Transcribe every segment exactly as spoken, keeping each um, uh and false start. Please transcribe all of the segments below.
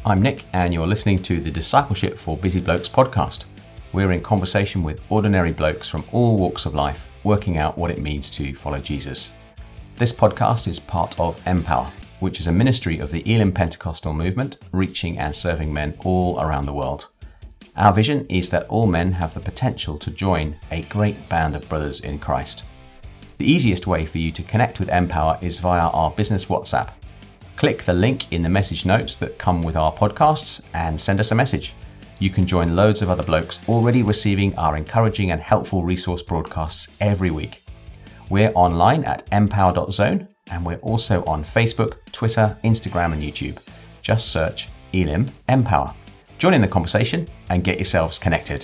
I'm Nick, and you're listening to the Discipleship for Busy Blokes podcast. We're in conversation with ordinary blokes from all walks of life, working out what it means to follow Jesus. This podcast is part of Empower, which is a ministry of the Elim Pentecostal movement, reaching and serving men all around the world. Our vision is that all men have the potential to join a great band of brothers in Christ. The easiest way for you to connect with Empower is via our business WhatsApp. Click the link in the message notes that come with our podcasts and send us a message. You can join loads of other blokes already receiving our encouraging and helpful resource broadcasts every week. We're online at empower dot zone, and we're also on Facebook, Twitter, Instagram and YouTube. Just search Elim Empower. Join in the conversation and get yourselves connected.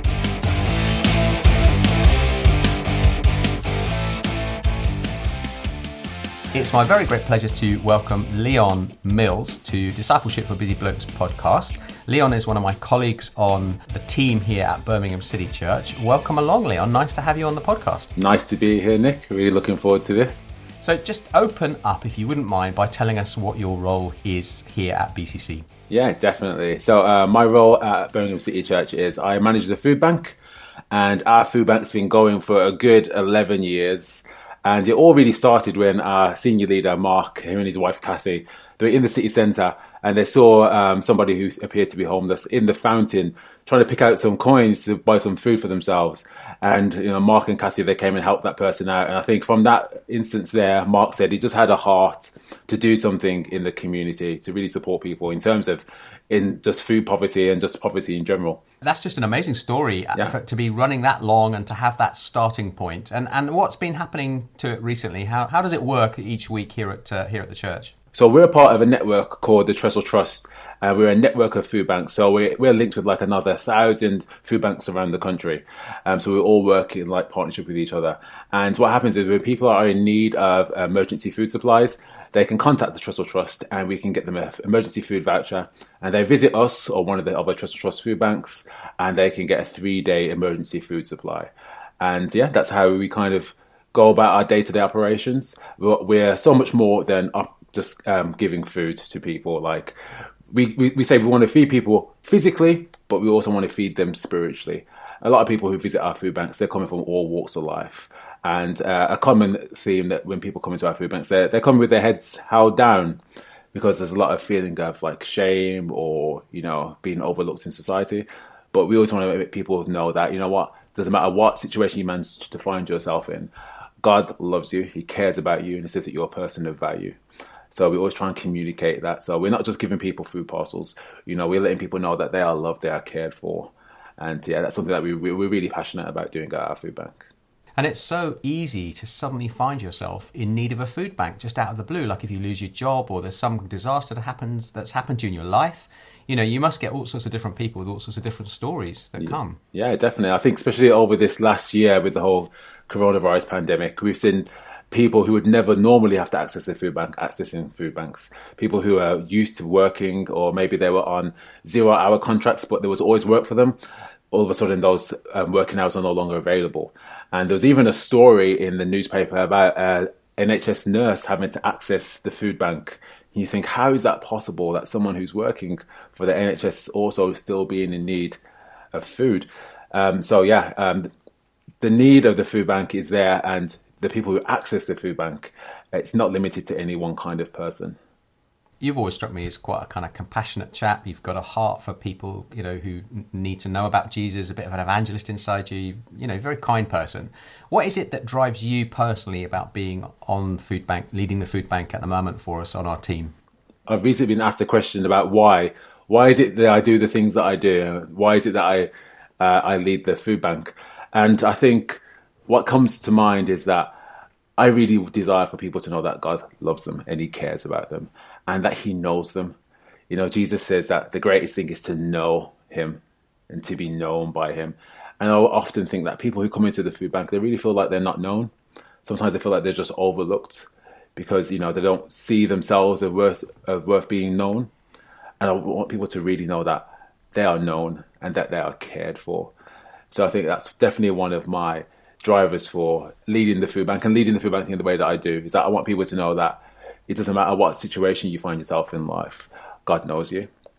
It's my very great pleasure to welcome Leon Mills to Discipleship for Busy Blokes podcast. Leon is one of my colleagues on the team here at Birmingham City Church. Welcome along, Leon. Nice to have you on the podcast. Nice to be here, Nick. Really looking forward to this. So just open up, if you wouldn't mind, by telling us what your role is here at B C C. Yeah, definitely. So uh, my role at Birmingham City Church is I manage the food bank, and our food bank's been going for a good eleven years. And it all really started when our senior leader, Mark, him and his wife, Kathy, they were in the city centre and they saw um, somebody who appeared to be homeless in the fountain trying to pick out some coins to buy some food for themselves. And, you know, Mark and Kathy, they came and helped that person out. And I think from that instance there, Mark said he just had a heart to do something in the community, to really support people in terms of in just food poverty and just poverty in general. That's just an amazing story yeah. for, to be running that long and to have that starting point. And and what's been happening to it recently? How how does it work each week here at uh, here at the church? So we're part of a network called the Trestle Trust. Uh, we're a network of food banks. So we're, we're linked with like another thousand food banks around the country. Um, so we all work in like partnership with each other. And what happens is when people are in need of emergency food supplies, they can contact the Trestle Trust and we can get them an emergency food voucher. And they visit us or one of the other Trestle Trust food banks and they can get a three-day emergency food supply. And yeah, that's how we kind of go about our day-to-day operations. We're so much more than just um, giving food to people. Like we, we, we say we want to feed people physically, but we also want to feed them spiritually. A lot of people who visit our food banks, they're coming from all walks of life. And uh, a common theme that when people come into our food banks, they're, they're coming with their heads held down because there's a lot of feeling of like shame or, you know, being overlooked in society. But we always want to make people know that, you know what, doesn't matter what situation you manage to find yourself in, God loves you, he cares about you, and he says that you're a person of value. So we always try and communicate that. So we're not just giving people food parcels, you know, we're letting people know that they are loved, they are cared for. And yeah, that's something that we, we're really passionate about doing at our food bank. And it's so easy to suddenly find yourself in need of a food bank just out of the blue. Like if you lose your job or there's some disaster that happens that's happened to you in your life, you know, you must get all sorts of different people with all sorts of different stories that yeah. come. Yeah, definitely. I think especially over this last year with the whole coronavirus pandemic, we've seen people who would never normally have to access a food bank accessing food banks. People who are used to working, or maybe they were on zero hour contracts, but there was always work for them. All of a sudden those um, working hours are no longer available. And there was even a story in the newspaper about an N H S nurse having to access the food bank. And you think, how is that possible that someone who's working for the N H S also still being in need of food? Um, so yeah, um, the need of the food bank is there, and the people who access the food bank, it's not limited to any one kind of person. You've always struck me as quite a kind of compassionate chap. You've got a heart for people, you know, who need to know about Jesus, a bit of an evangelist inside you, you know, very kind person. What is it that drives you personally about being on food bank, leading the food bank at the moment for us on our team? I've recently been asked the question about why. Why is it that I do the things that I do? Why is it that I uh, I lead the food bank? And I think what comes to mind is that I really desire for people to know that God loves them and he cares about them and that he knows them. You know, Jesus says that the greatest thing is to know him and to be known by him. And I often think that people who come into the food bank, they really feel like they're not known. Sometimes they feel like they're just overlooked because, you know, they don't see themselves as worth, as worth being known. And I want people to really know that they are known and that they are cared for. So I think that's definitely one of my drivers for leading the food bank and leading the food bank in the way that I do, is that I want people to know that it doesn't matter what situation you find yourself in life, God knows you.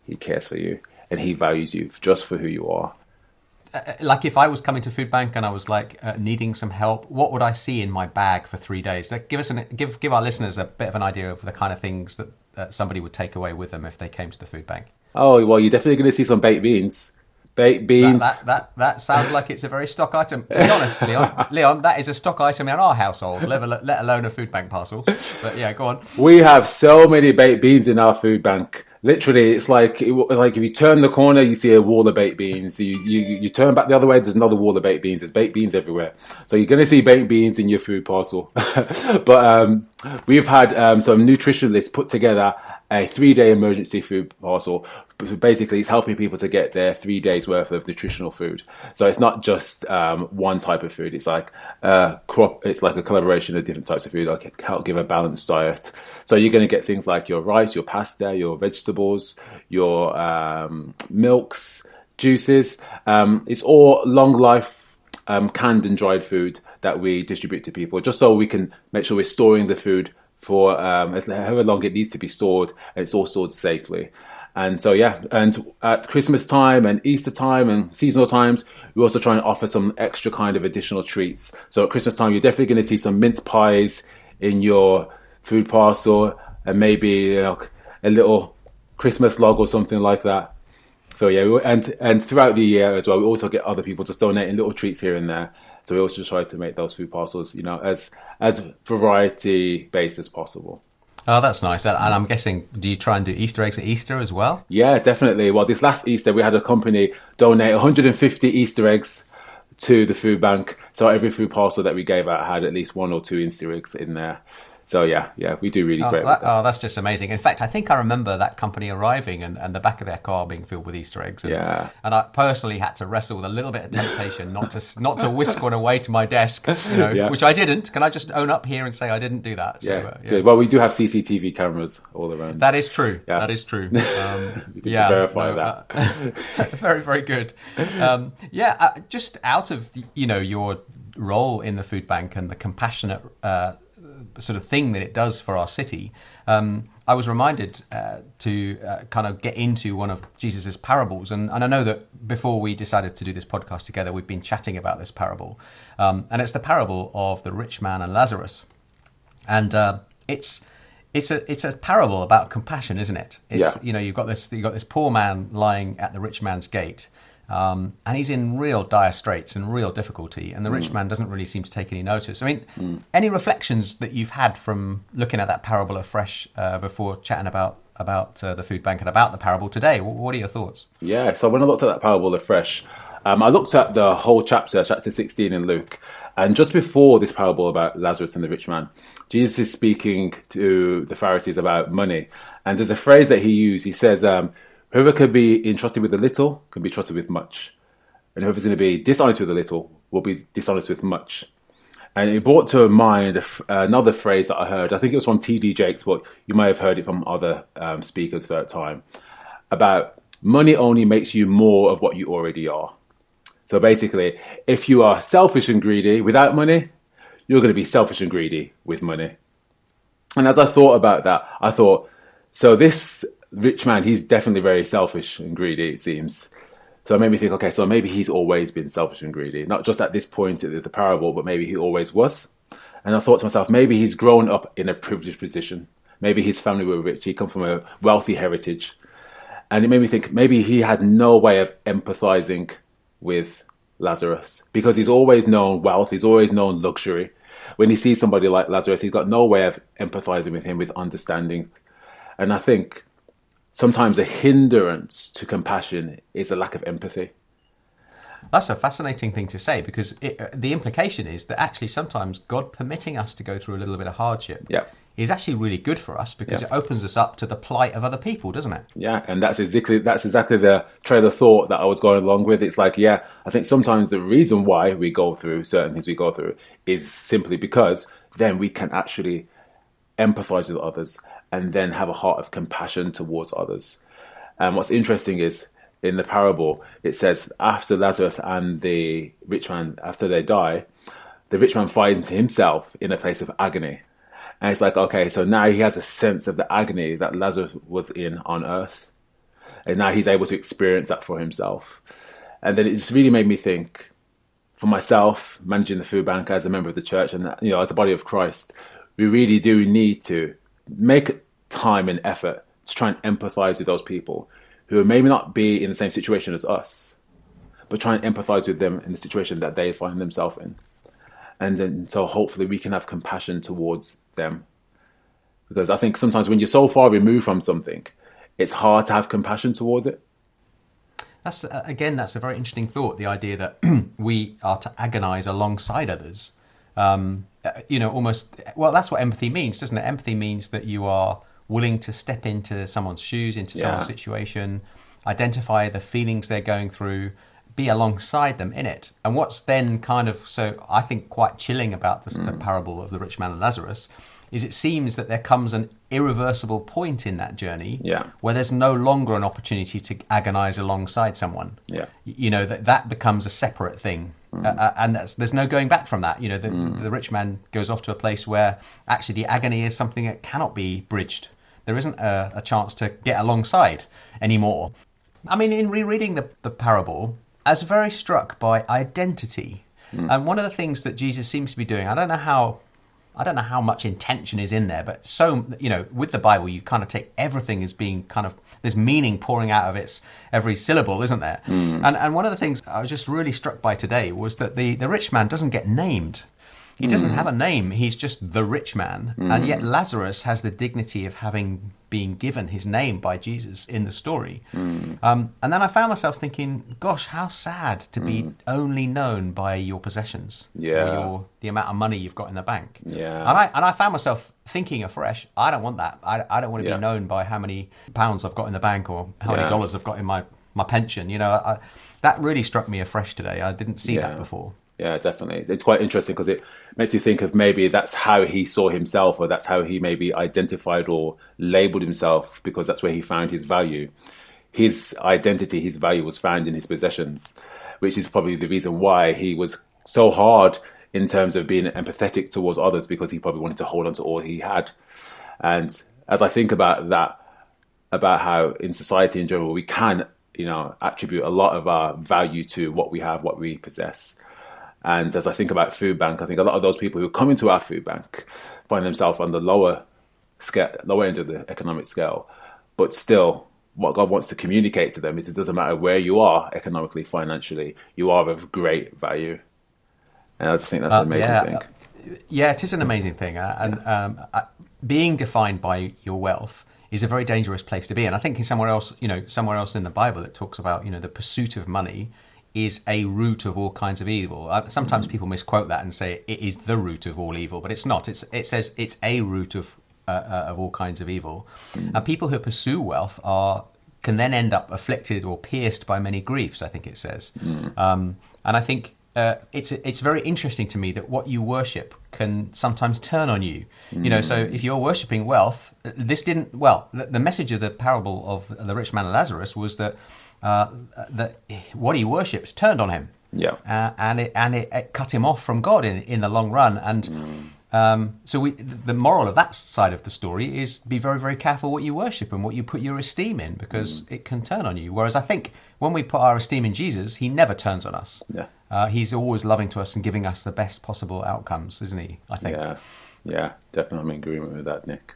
he cares for you, and he values you just for who you are. Uh, like if I was coming to Food Bank and I was like uh, needing some help, what would I see in my bag for three days? Like, give us an give give our listeners a bit of an idea of the kind of things that uh, somebody would take away with them if they came to the Food Bank. Oh well, you're definitely going to see some baked beans. Baked beans. That, that that that sounds like it's a very stock item. To be honest, Leon, Leon, that is a stock item in our household, let, let alone a Food Bank parcel. But yeah, go on. We have so many baked beans in our Food Bank. Literally, it's like it, like if you turn the corner, you see a wall of baked beans. You, you you turn back the other way, there's another wall of baked beans. There's baked beans everywhere. So you're going to see baked beans in your food parcel. But um, we've had um, some nutritionists put together a three-day emergency food parcel. Basically, it's helping people to get their three days worth of nutritional food. So it's not just um, one type of food. It's like uh, crop. It's like a collaboration of different types of food. Like help give a balanced diet. So you're going to get things like your rice, your pasta, your vegetables, your um, milks, juices. Um, it's all long life um, canned and dried food that we distribute to people, just so we can make sure we're storing the food for um, however long it needs to be stored, and it's all stored safely. And so, yeah, and at Christmas time and Easter time and seasonal times, we also try and offer some extra kind of additional treats. So at Christmas time, you're definitely going to see some mince pies in your food parcel, and maybe, you know, a little Christmas log or something like that. So yeah, and and throughout the year as well, we also get other people just donating little treats here and there. So we also try to make those food parcels, you know, as as variety based as possible. Oh, that's nice. And I'm guessing, do you try and do Easter eggs at Easter as well? Yeah, definitely. Well, this last Easter, we had a company donate one hundred fifty Easter eggs to the food bank. So every food parcel that we gave out had at least one or two Easter eggs in there. So yeah, yeah, we do really oh, great. That, with that. Oh, that's just amazing. In fact, I think I remember that company arriving and, and the back of their car being filled with Easter eggs. And, yeah. And I personally had to wrestle with a little bit of temptation not to not to whisk one away to my desk, you know, yeah. which I didn't. Can I just own up here and say I didn't do that? So, yeah. uh, yeah. Good. Well, we do have C C T V cameras all around. That is true. Yeah. That is true. Um, you can yeah, verify no, that. Uh, very, very good. Um, yeah, uh, just out of you know your role in the food bank and the compassionate Uh, sort of thing that it does for our city, um, I was reminded uh, to uh, kind of get into one of Jesus's parables, and, and I know that before we decided to do this podcast together, we've been chatting about this parable, um, and it's the parable of the rich man and Lazarus, and uh, it's it's a it's a parable about compassion, isn't it? It's, yeah. You know, you've got this you've got this poor man lying at the rich man's gate. Um, and he's in real dire straits and real difficulty, and the rich mm. man doesn't really seem to take any notice. I mean, mm. any reflections that you've had from looking at that parable afresh uh, before chatting about about uh, the food bank and about the parable today? What are your thoughts? Yeah, so when I looked at that parable afresh, um, I looked at the whole chapter, chapter sixteen in Luke, and just before this parable about Lazarus and the rich man, Jesus is speaking to the Pharisees about money, and there's a phrase that he used. He says, um, whoever could be entrusted with a little can be trusted with much. And whoever's going to be dishonest with a little will be dishonest with much. And it brought to mind another phrase that I heard. I think it was from T D Jakes, but you may have heard it from other um, speakers for that time, about money only makes you more of what you already are. So basically, if you are selfish and greedy without money, you're going to be selfish and greedy with money. And as I thought about that, I thought, so this rich man, he's definitely very selfish and greedy, it seems. So it made me think, okay, so maybe he's always been selfish and greedy, not just at this point in the parable, but maybe he always was. And I thought to myself, maybe he's grown up in a privileged position. Maybe his family were rich. He come from a wealthy heritage. And it made me think maybe he had no way of empathizing with Lazarus, because he's always known wealth. He's always known luxury. When he sees somebody like Lazarus, he's got no way of empathizing with him, with understanding. And I think sometimes a hindrance to compassion is a lack of empathy. That's a fascinating thing to say, because it, uh, the implication is that actually sometimes God permitting us to go through a little bit of hardship yeah. is actually really good for us, because yeah. it opens us up to the plight of other people, doesn't it? Yeah, and that's exactly that's exactly the trail of thought that I was going along with. It's like, yeah, I think sometimes the reason why we go through certain things we go through is simply because then we can actually empathize with others and then have a heart of compassion towards others. And what's interesting is, in the parable, it says after Lazarus and the rich man, after they die, the rich man finds himself in a place of agony. And it's like, okay, so now he has a sense of the agony that Lazarus was in on earth. And now he's able to experience that for himself. And then it just really made me think, for myself, managing the food bank as a member of the church and, you know, as a body of Christ, we really do need to make time and effort to try and empathize with those people who maybe not be in the same situation as us, but try and empathize with them in the situation that they find themselves in. And then, so hopefully we can have compassion towards them. Because I think sometimes when you're so far removed from something, it's hard to have compassion towards it. That's uh, again, that's a very interesting thought. The idea that we are to agonize alongside others. Um, you know, almost, well, that's what empathy means, doesn't it? Empathy means that you are willing to step into someone's shoes, into yeah. someone's situation, identify the feelings they're going through, be alongside them in it. And what's then kind of, so I think quite chilling about this, mm. the parable of the rich man and Lazarus, is it seems that there comes an irreversible point in that journey yeah. where there's no longer an opportunity to agonize alongside someone. Yeah. You know, that that becomes a separate thing. Mm. Uh, and that's, there's no going back from that. You know, the, mm. the rich man goes off to a place where actually the agony is something that cannot be bridged. There isn't a, a chance to get alongside anymore. I mean, in rereading the, the parable, I was very struck by identity. Mm. And one of the things that Jesus seems to be doing, I don't know how... I don't know how much intention is in there, but so, you know, with the Bible, you kind of take everything as being kind of, there's meaning pouring out of its every syllable, isn't there? Mm. And and one of the things I was just really struck by today was that the, the rich man doesn't get named. He doesn't mm. have a name. He's just the rich man. Mm. And yet Lazarus has the dignity of having been given his name by Jesus in the story. Mm. Um, and then I found myself thinking, gosh, how sad to mm. be only known by your possessions. Yeah. Or your, the amount of money you've got in the bank. Yeah. And I and I found myself thinking afresh, I don't want that. I, I don't want to yeah. be known by how many pounds I've got in the bank or how yeah. many dollars I've got in my, my pension. You know, I, that really struck me afresh today. I didn't see yeah. that before. Yeah, definitely. It's quite interesting because it makes you think of maybe that's how he saw himself, or that's how he maybe identified or labeled himself, because that's where he found his value. His identity, his value was found in his possessions, which is probably the reason why he was so hard in terms of being empathetic towards others, because he probably wanted to hold on to all he had. And as I think about that, about how in society in general, we can, you know, attribute a lot of our value to what we have, what we possess. And as I think about food bank, I think a lot of those people who come into our food bank find themselves on the lower scale, lower end of the economic scale. But still, what God wants to communicate to them is it doesn't matter where you are economically, financially, you are of great value. And I just think that's uh, an amazing yeah, thing. Uh, yeah, it is an amazing thing. Uh, and um, uh, being defined by your wealth is a very dangerous place to be. And I think in somewhere else, you know, somewhere else in the Bible, it talks about, you know, the pursuit of money is a root of all kinds of evil. Uh, sometimes mm. people misquote that and say it is the root of all evil, but it's not. It's it says it's a root of uh, uh, of all kinds of evil. Mm. And people who pursue wealth are can then end up afflicted or pierced by many griefs, I think it says. Mm. Um, and I think uh, it's it's very interesting to me that what you worship can sometimes turn on you. Mm. You know, so if you're worshipping wealth, this didn't. Well, the, the message of the parable of the rich man and Lazarus was that. Uh, that what he worships turned on him, yeah, uh, and it and it, it cut him off from God in in the long run. And mm. um, so we, the moral of that side of the story is be very very careful what you worship and what you put your esteem in, because mm. it can turn on you. Whereas I think when we put our esteem in Jesus, he never turns on us. Yeah, uh, he's always loving to us and giving us the best possible outcomes, isn't he? I think. Yeah, yeah, definitely I'm in agreement with that, Nick.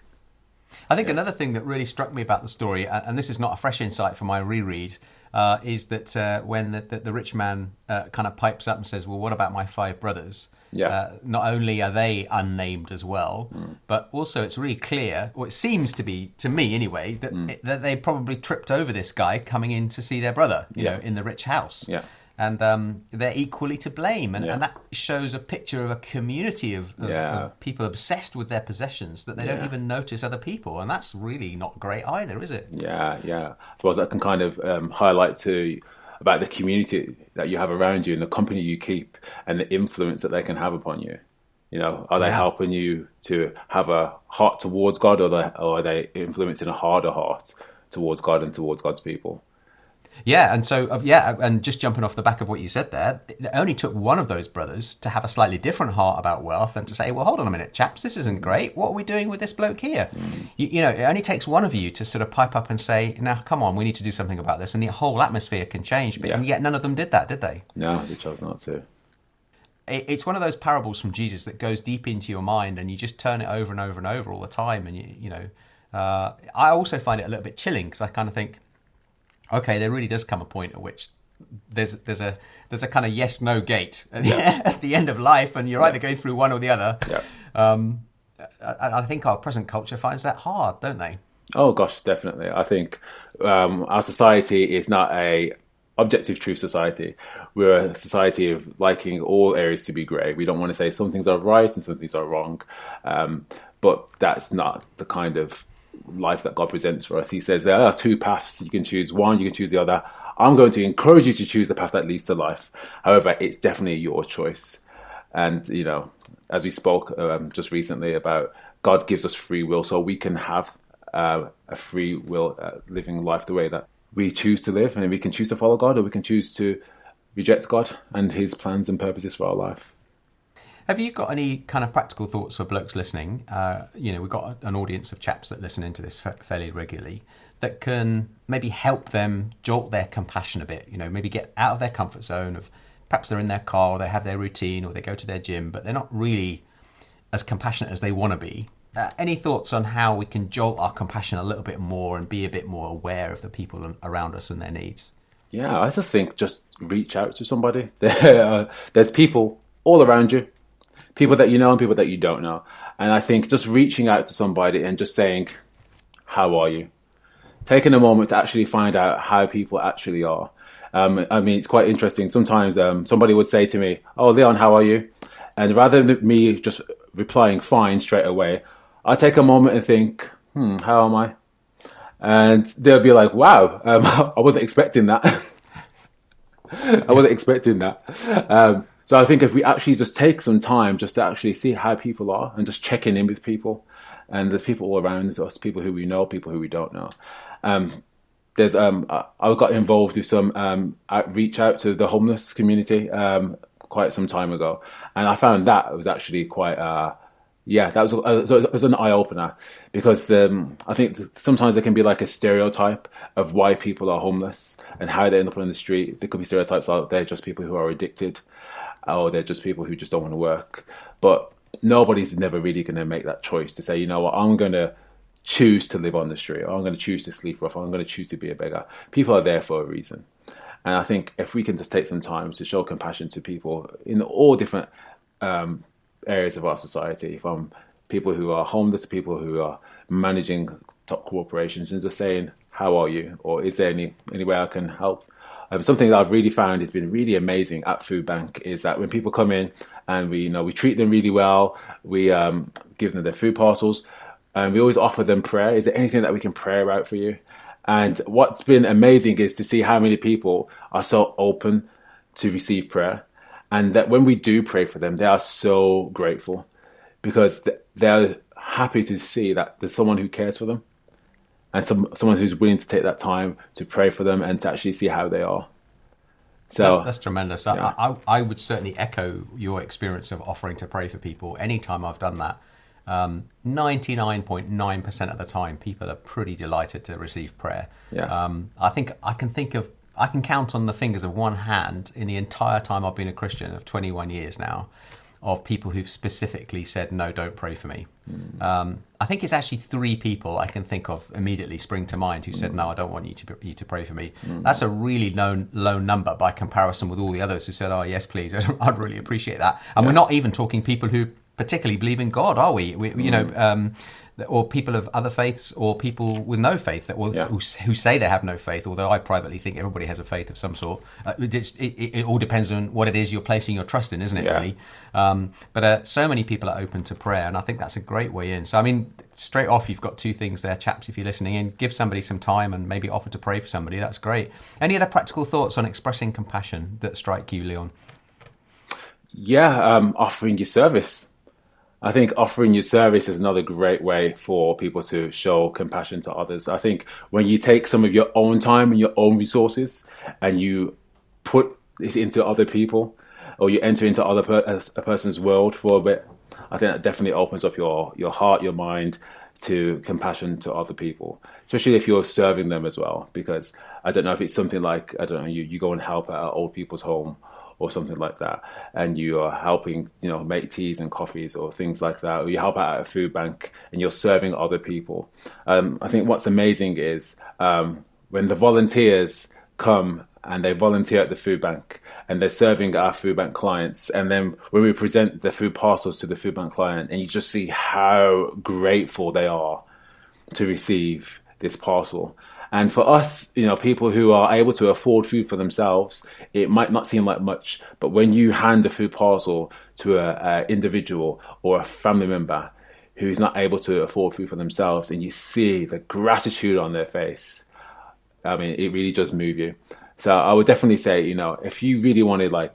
I think yeah. another thing that really struck me about the story, and this is not a fresh insight from my reread, uh, is that uh, when the, the, the rich man uh, kind of pipes up and says, well, what about my five brothers? Yeah. Uh, not only are they unnamed as well, mm. but also it's really clear, or it seems to be, to me anyway, that, mm. it, that they probably tripped over this guy coming in to see their brother, you yeah. know, in the rich house. Yeah. And um, they're equally to blame. And, yeah. and that shows a picture of a community of, of, yeah. of people obsessed with their possessions, that they yeah. don't even notice other people. And that's really not great either, is it? Yeah, yeah. I suppose that can kind of um, highlight to about the community that you have around you and the company you keep and the influence that they can have upon you. You know, are they yeah. helping you to have a heart towards God, or, they, or are they influencing a harder heart towards God and towards God's people? Yeah, and so uh, yeah, and just jumping off the back of what you said there, it only took one of those brothers to have a slightly different heart about wealth and to say, well, hold on a minute, chaps, this isn't great. What are we doing with this bloke here? Mm. You, you know, it only takes one of you to sort of pipe up and say, now, come on, we need to do something about this, and the whole atmosphere can change. But yeah. And yet none of them did that, did they? No, they chose not to. It, it's one of those parables from Jesus that goes deep into your mind, and you just turn it over and over and over all the time. And you, you know, uh, I also find it a little bit chilling because I kind of think, okay, there really does come a point at which there's there's a there's a kind of yes no gate at the, yeah. at the end of life, and you're yeah. either going through one or the other. Yeah. Um, I, I think our present culture finds that hard, don't they? Oh gosh, definitely. I think um, our society is not a objective truth society. We're a society of liking all areas to be grey. We don't want to say some things are right and some things are wrong, um, but that's not the kind of life that God presents for us. He says there are two paths. You can choose one, you can choose the other. I'm going to encourage you to choose the path that leads to life. However, it's definitely your choice. And, you know, as we spoke um, just recently about God gives us free will, so we can have uh, a free will uh, living life the way that we choose to live. And we can choose to follow God, or we can choose to reject God and his plans and purposes for our life. Have you got any kind of practical thoughts for blokes listening? Uh, you know, we've got an audience of chaps that listen into this fa- fairly regularly that can maybe help them jolt their compassion a bit, you know, maybe get out of their comfort zone of perhaps they're in their car or they have their routine or they go to their gym, but they're not really as compassionate as they want to be. Uh, any thoughts on how we can jolt our compassion a little bit more and be a bit more aware of the people around us and their needs? Yeah, I just think just reach out to somebody. There, uh, there's people all around you. People that you know and people that you don't know. And I think just reaching out to somebody and just saying, how are you? Taking a moment to actually find out how people actually are. Um, I mean, it's quite interesting. Sometimes um, somebody would say to me, oh, Leon, how are you? And rather than me just replying fine straight away, I take a moment and think, hmm, how am I? And they'll be like, wow, um, I wasn't expecting that. I wasn't expecting that. Um, So I think if we actually just take some time just to actually see how people are and just checking in with people, and there's people all around us, people who we know, people who we don't know. Um, there's um, I got involved with some um, outreach out to the homeless community um, quite some time ago, and I found that was actually quite uh, yeah, that was uh, so it was an eye opener, because the, I think sometimes there can be like a stereotype of why people are homeless and how they end up on the street. There could be stereotypes like they're just people who are addicted, or they're just people who just don't want to work. But nobody's never really going to make that choice to say, you know what, I'm going to choose to live on the street, or I'm going to choose to sleep rough, or I'm going to choose to be a beggar. People are there for a reason. And I think if we can just take some time to show compassion to people in all different um, areas of our society, from people who are homeless, people who are managing top corporations, and just saying, how are you? Or is there any, any way I can help? Um, something that I've really found has been really amazing at Food Bank is that when people come in and we, you know, we treat them really well, we um, give them their food parcels, and we always offer them prayer. Is there anything that we can pray about for you? And what's been amazing is to see how many people are so open to receive prayer, and that when we do pray for them, they are so grateful, because they're happy to see that there's someone who cares for them, and some someone who's willing to take that time to pray for them and to actually see how they are. So that's, that's tremendous. Yeah. I, I, I would certainly echo your experience of offering to pray for people. Anytime I've done that, um, ninety-nine point nine percent of the time, people are pretty delighted to receive prayer. Yeah. Um, I think I can think of, I can count on the fingers of one hand in the entire time I've been a Christian, of twenty-one years now, of people who've specifically said, no, don't pray for me. Mm. Um, I think it's actually three people I can think of immediately spring to mind who said, mm. no, I don't want you to you to pray for me. Mm. That's a really low, low number by comparison with all the others who said, oh, yes, please. I'd really appreciate that. And yeah. we're not even talking people who particularly believe in God, are we? we mm. You know, um, or people of other faiths, or people with no faith that will, yeah. who, who say they have no faith, although I privately think everybody has a faith of some sort. Uh, it, it, it all depends on what it is you're placing your trust in, isn't it, yeah. really? Um, but uh, so many people are open to prayer, and I think that's a great way in. So, I mean, straight off, you've got two things there, chaps, if you're listening in. Give somebody some time and maybe offer to pray for somebody. That's great. Any other practical thoughts on expressing compassion that strike you, Leon? Yeah, um, offering your service. I think offering your service is another great way for people to show compassion to others. I think when you take some of your own time and your own resources and you put it into other people, or you enter into other per- a person's world for a bit, I think that definitely opens up your, your heart, your mind to compassion to other people, especially if you're serving them as well. Because I don't know if it's something like, I don't know, you, you go and help at an old people's home or something like that, and you are helping, you know, make teas and coffees or things like that, or you help out at a food bank and you're serving other people. Um, I think what's amazing is um, when the volunteers come and they volunteer at the food bank and they're serving our food bank clients, and then when we present the food parcels to the food bank client, and you just see how grateful they are to receive this parcel. And for us, you know, people who are able to afford food for themselves, it might not seem like much, but when you hand a food parcel to an individual or a family member who is not able to afford food for themselves, and you see the gratitude on their face, I mean, it really does move you. So I would definitely say, you know, if you really want to, like,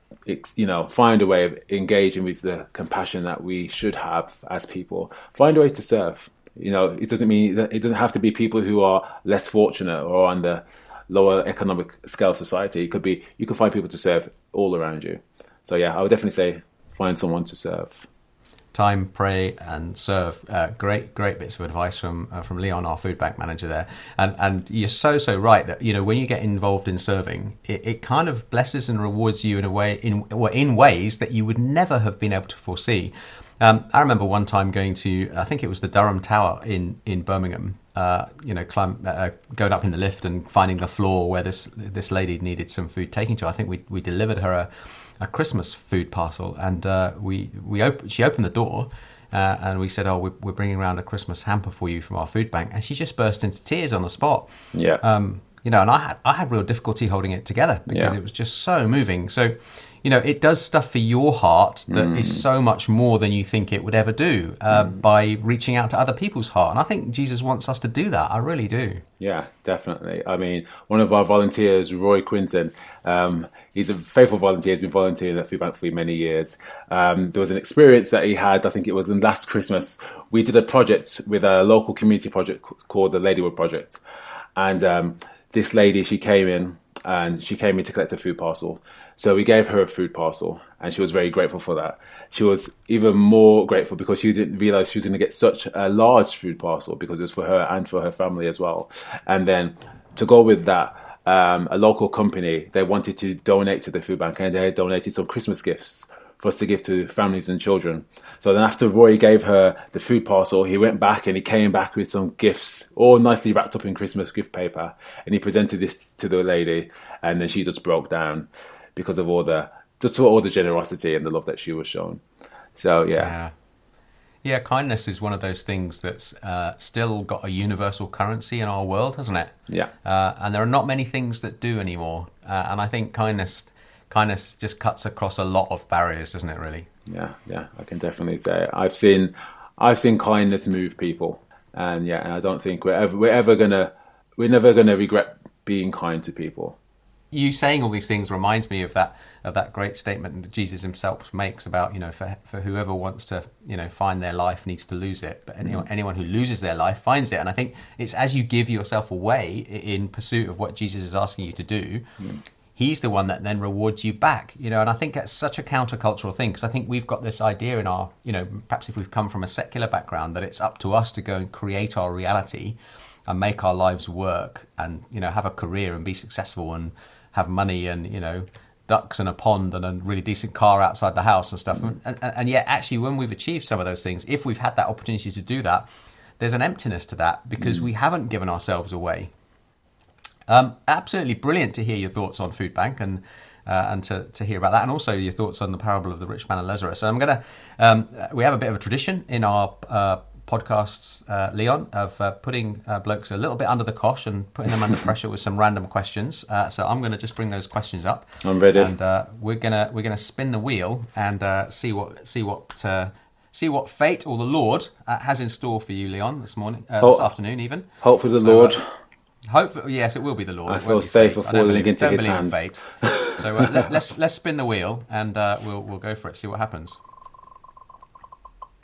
you know, find a way of engaging with the compassion that we should have as people, find a way to serve. You know, it doesn't mean that it doesn't have to be people who are less fortunate or on the lower economic scale of society. It could be, you can find people to serve all around you. So yeah, I would definitely say find someone to serve. Time, pray, and serve. Uh, great, great bits of advice from uh, from Leon, our food bank manager there. And and you're so so right that, you know, when you get involved in serving, it, it kind of blesses and rewards you in a way in well, in ways that you would never have been able to foresee. Um, I remember one time going to, I think it was the Durham Tower in in Birmingham. Uh, you know, climb, uh, going up in the lift and finding the floor where this this lady needed some food taking to. I think we we delivered her a, a Christmas food parcel, and uh, we we op- she opened the door, uh, and we said, "Oh, we're, we're bringing around a Christmas hamper for you from our food bank," and she just burst into tears on the spot. Yeah. Um, you know, and I had I had real difficulty holding it together because Yeah. it was just so moving. So, you know, it does stuff for your heart that mm. is so much more than you think it would ever do uh, mm. by reaching out to other people's heart. And I think Jesus wants us to do that. I really do. Yeah, definitely. I mean, one of our volunteers, Roy Quinton, um, he's a faithful volunteer. He's been volunteering at Food Bank for many years. Um, there was an experience that he had, I think it was in last Christmas. We did a project with a local community project called the Ladywood Project. And um, this lady, she came in and she came in to collect a food parcel. So we gave her a food parcel, and she was very grateful for that. She was even more grateful because she didn't realize she was going to get such a large food parcel because it was for her and for her family as well. And then to go with that, um, a local company, they wanted to donate to the food bank, and they donated some Christmas gifts for us to give to families and children. So then after Roy gave her the food parcel, he went back and he came back with some gifts, all nicely wrapped up in Christmas gift paper. And he presented this to the lady, and then she just broke down because of all the, just for all the generosity and the love that she was shown. So, yeah. Yeah, yeah, kindness is one of those things that's uh, still got a universal currency in our world, hasn't it? Yeah. Uh, and there are not many things that do anymore. Uh, and I think kindness kindness just cuts across a lot of barriers, doesn't it, really? Yeah, yeah, I can definitely say I've seen I've seen kindness move people. And yeah, and I don't think we're ever, we're ever gonna, we're never gonna regret being kind to people. You saying all these things reminds me of that of that great statement that Jesus himself makes about, you know, for for whoever wants to, you know, find their life needs to lose it, but anyone mm. anyone who loses their life finds it. And I think it's as you give yourself away in pursuit of what Jesus is asking you to do, mm. he's the one that then rewards you back, you know. And I think that's such a countercultural thing, because I think we've got this idea in our, you know, perhaps if we've come from a secular background, that it's up to us to go and create our reality and make our lives work and, you know, have a career and be successful and have money and, you know, ducks and a pond and a really decent car outside the house and stuff. Mm. And, and, and yet, actually, when we've achieved some of those things, if we've had that opportunity to do that, there's an emptiness to that because mm. we haven't given ourselves away. Um, absolutely brilliant to hear your thoughts on Food Bank and uh, and to, to hear about that, and also your thoughts on the parable of the rich man and Lazarus. So I'm going to, um, we have a bit of a tradition in our uh, podcasts, uh, Leon, of uh, putting uh, blokes a little bit under the cosh and putting them under pressure with some random questions. Uh, so I'm going to just bring those questions up. I'm ready. And uh, we're gonna we're gonna spin the wheel and uh, see what see what uh, see what fate or the Lord uh, has in store for you, Leon, this morning, uh, this afternoon, even. Hope for the so, Lord. Uh, Hope, yes, it will be the Lord. I feel safer falling into His hands. Fate. So uh, let, let's let's spin the wheel and uh, we'll we'll go for it. See what happens.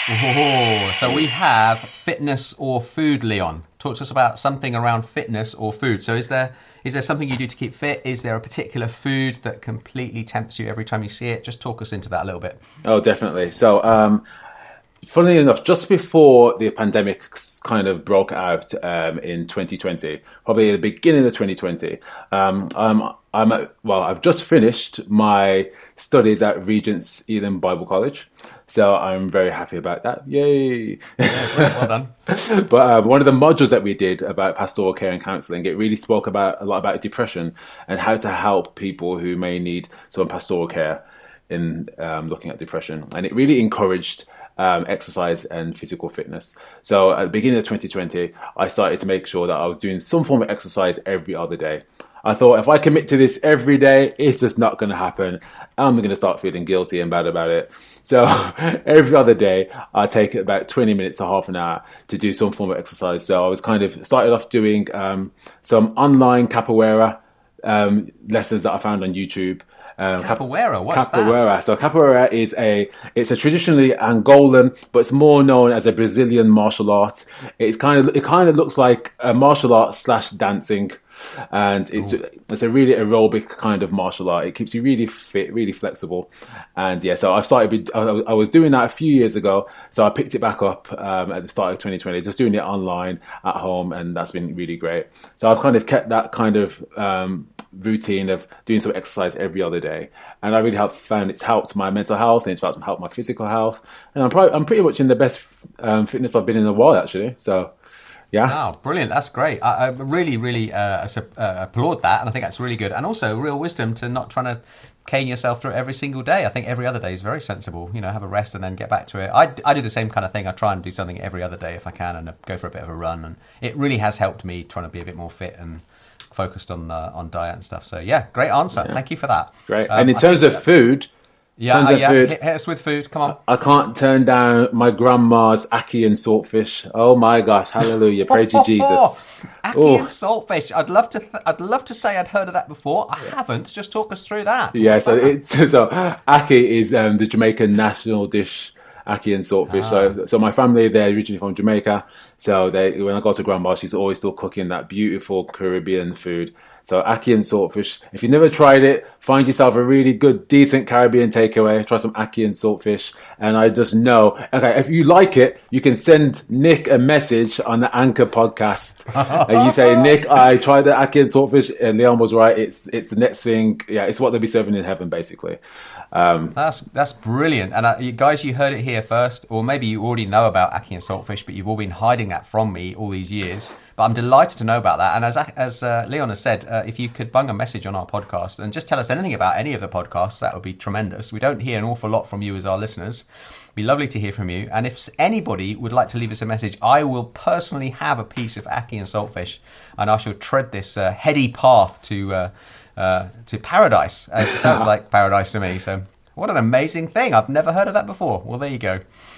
Oh, so we have fitness or food, Leon. Talk to us about something around fitness or food. So is there is there something you do to keep fit? Is there a particular food that completely tempts you every time you see it? Just talk us into that a little bit. Oh, definitely. So, um, funnily enough, just before the pandemic kind of broke out um, in twenty twenty, probably at the beginning of twenty twenty, um, um, I'm at, well, I've just finished my studies at Regent's Elim Bible College. So I'm very happy about that. Yay! Yeah, well done. But uh, one of the modules that we did about pastoral care and counselling, it really spoke about a lot about depression and how to help people who may need some pastoral care in um, looking at depression. And it really encouraged um, exercise and physical fitness. So at the beginning of twenty twenty, I started to make sure that I was doing some form of exercise every other day. I thought if I commit to this every day, it's just not going to happen. I'm going to start feeling guilty and bad about it. So every other day, I take about twenty minutes to half an hour to do some form of exercise. So I was kind of started off doing um, some online capoeira um, lessons that I found on YouTube. Um, capoeira, what's capoeira. that? So capoeira is a it's a traditionally Angolan, but it's more known as a Brazilian martial art. It's kind of it kind of looks like a martial art slash dancing, and it's Ooh. it's a really aerobic kind of martial art. It keeps you really fit, really flexible, and yeah. So I started. I, I was doing that a few years ago, so I picked it back up um, at the start of twenty twenty, just doing it online at home, and that's been really great. So I've kind of kept that kind of um, routine of doing some exercise every other day, and I really have found it's helped my mental health and it's helped my physical health, and I'm probably, I'm pretty much in the best um, fitness I've been in a while actually. So yeah. Wow, brilliant! That's great. I, I really, really uh, uh, applaud that, and I think that's really good, and also real wisdom to not trying to cane yourself through it every single day. I think every other day is very sensible. You know, have a rest and then get back to it. I, I do the same kind of thing. I try and do something every other day if I can, and go for a bit of a run, and it really has helped me trying to be a bit more fit and focused on uh, on diet and stuff. So yeah, great answer. Yeah. Thank you for that. Great. Um, and in terms of that, food, yeah, uh, yeah, food, hit, hit us with food. Come on. I can't turn down my grandma's ackee and saltfish. Oh my gosh, hallelujah, praise you, Jesus. Ackee oh. and saltfish. I'd love to. Th- I'd love to say I'd heard of that before. I yeah. haven't. Just talk us through that. Yeah. So that? it's so ackee is um, the Jamaican national dish. Ackee and saltfish. Ah. So, so my family, they're originally from Jamaica. So they, when I go to grandma, she's always still cooking that beautiful Caribbean food. So ackee and saltfish. If you've never tried it, find yourself a really good, decent Caribbean takeaway. Try some ackee and saltfish. And I just know, okay, if you like it, you can send Nick a message on the Anchor podcast. And you say, Nick, I tried the ackee and saltfish, and Leon was right. It's it's the next thing. Yeah, it's what they'll be serving in heaven, basically. Um, that's that's brilliant, and uh, you guys, you heard it here first, or maybe you already know about ackee and saltfish, but you've all been hiding that from me all these years. But I'm delighted to know about that. And as as uh, Leon has said, uh, if you could bung a message on our podcast and just tell us anything about any of the podcasts, that would be tremendous. We don't hear an awful lot from you as our listeners. It'd be lovely to hear from you. And if anybody would like to leave us a message, I will personally have a piece of ackee and saltfish, and I shall tread this uh, heady path to. Uh, Uh, to paradise. Uh, it sounds like paradise to me. So what an amazing thing. I've never heard of that before. Well, there you go.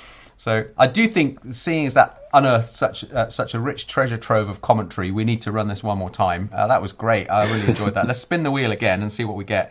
So I do think, seeing as that unearthed such uh, such a rich treasure trove of commentary, we need to run this one more time. Uh, that was great. I really enjoyed that. Let's spin the wheel again and see what we get.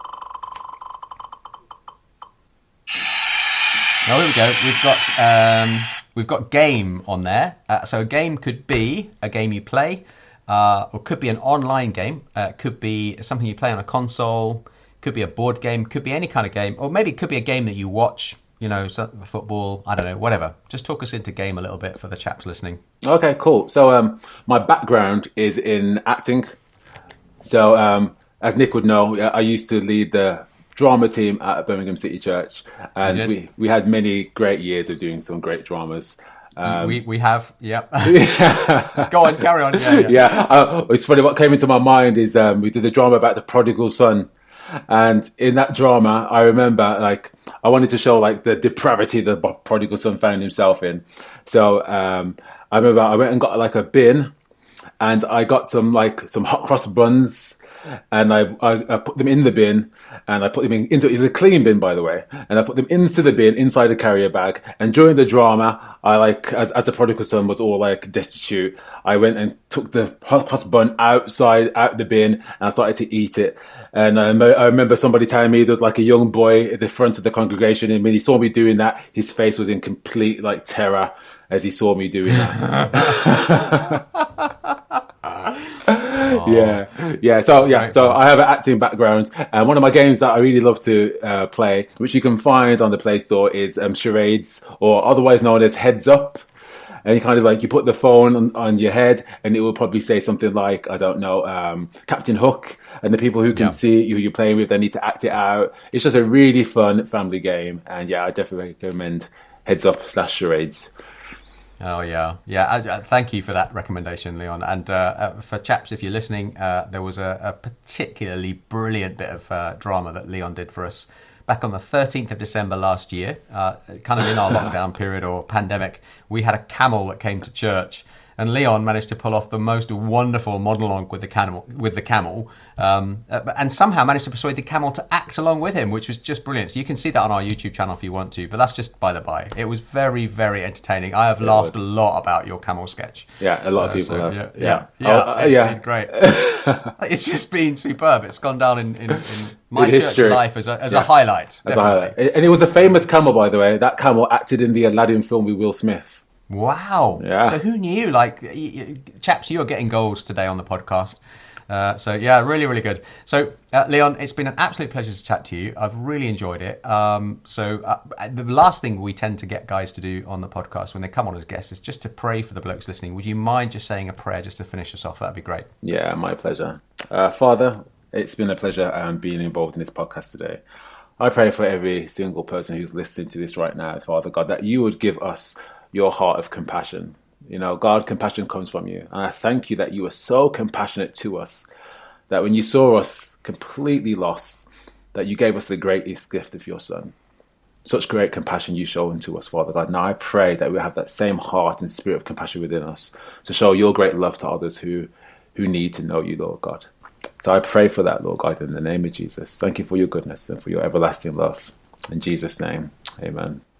Now, here we go. We've got um, we've got game on there. Uh, so a game could be a game you play. Uh, or could be an online game, uh, could be something you play on a console, could be a board game, could be any kind of game, or maybe it could be a game that you watch, you know, football, I don't know, whatever. Just talk us into game a little bit for the chaps listening. Okay, cool. So um, my background is in acting. So um, as Nick would know, I used to lead the drama team at Birmingham City Church, and we, we had many great years of doing some great dramas. Um, we we have, yeah. Go on, carry on. Yeah, yeah. yeah. Uh, it's funny. What came into my mind is um, we did a drama about the prodigal son, and in that drama, I remember like I wanted to show like the depravity the prodigal son found himself in. So um, I remember I went and got like a bin, and I got some like some hot cross buns and I, I, I put them in the bin, and I put them in, into, it was a clean bin, by the way, and I put them into the bin inside a carrier bag. And during the drama, I like, as, as the prodigal son was all like destitute, I went and took the husk bun outside, out the bin, and I started to eat it. And I, I remember somebody telling me there was like a young boy at the front of the congregation, and when he saw me doing that, his face was in complete like terror as he saw me doing that. Yeah, yeah. So yeah, so I have an acting background, and one of my games that I really love to uh, play, which you can find on the Play Store, is um, charades, or otherwise known as Heads Up. And you kind of like, you put the phone on, on your head, and it will probably say something like, I don't know, um, Captain Hook. And the people who can yeah. see who you're playing with, they need to act it out. It's just a really fun family game. And yeah, I definitely recommend Heads Up slash charades. Oh, yeah. Yeah. Uh, thank you for that recommendation, Leon. And uh, uh, for chaps, if you're listening, uh, there was a, a particularly brilliant bit of uh, drama that Leon did for us back on the thirteenth of December last year, uh, kind of in our lockdown period or pandemic. We had a camel that came to church, and Leon managed to pull off the most wonderful monologue with the camel, with the camel, um, and somehow managed to persuade the camel to act along with him, which was just brilliant. So you can see that on our YouTube channel if you want to, but that's just by the by. It was very, very entertaining. I have it laughed was. a lot about your camel sketch. Yeah, a lot of uh, people so, have. Yeah, yeah, yeah, yeah, oh, uh, it's yeah. been great. It's just been superb. It's gone down in, in, in my in church history. life as a, as yeah. a highlight. As a highlight. And it was a famous camel, by the way. That camel acted in the Aladdin film with Will Smith. Wow. Yeah. So who knew? Like, chaps, you are getting goals today on the podcast. Uh, so yeah, really, really good. So uh, Leon, it's been an absolute pleasure to chat to you. I've really enjoyed it. Um, so uh, the last thing we tend to get guys to do on the podcast when they come on as guests is just to pray for the blokes listening. Would you mind just saying a prayer just to finish us off? That'd be great. Yeah, my pleasure. Uh, Father, it's been a pleasure um, being involved in this podcast today. I pray for every single person who's listening to this right now, Father God, that you would give us your heart of compassion. You know, God, compassion comes from you. And I thank you that you are so compassionate to us, that when you saw us completely lost, that you gave us the greatest gift of your Son. Such great compassion you show unto us, Father God. Now I pray that we have that same heart and spirit of compassion within us to show your great love to others who, who need to know you, Lord God. So I pray for that, Lord God, in the name of Jesus. Thank you for your goodness and for your everlasting love. In Jesus' name, amen.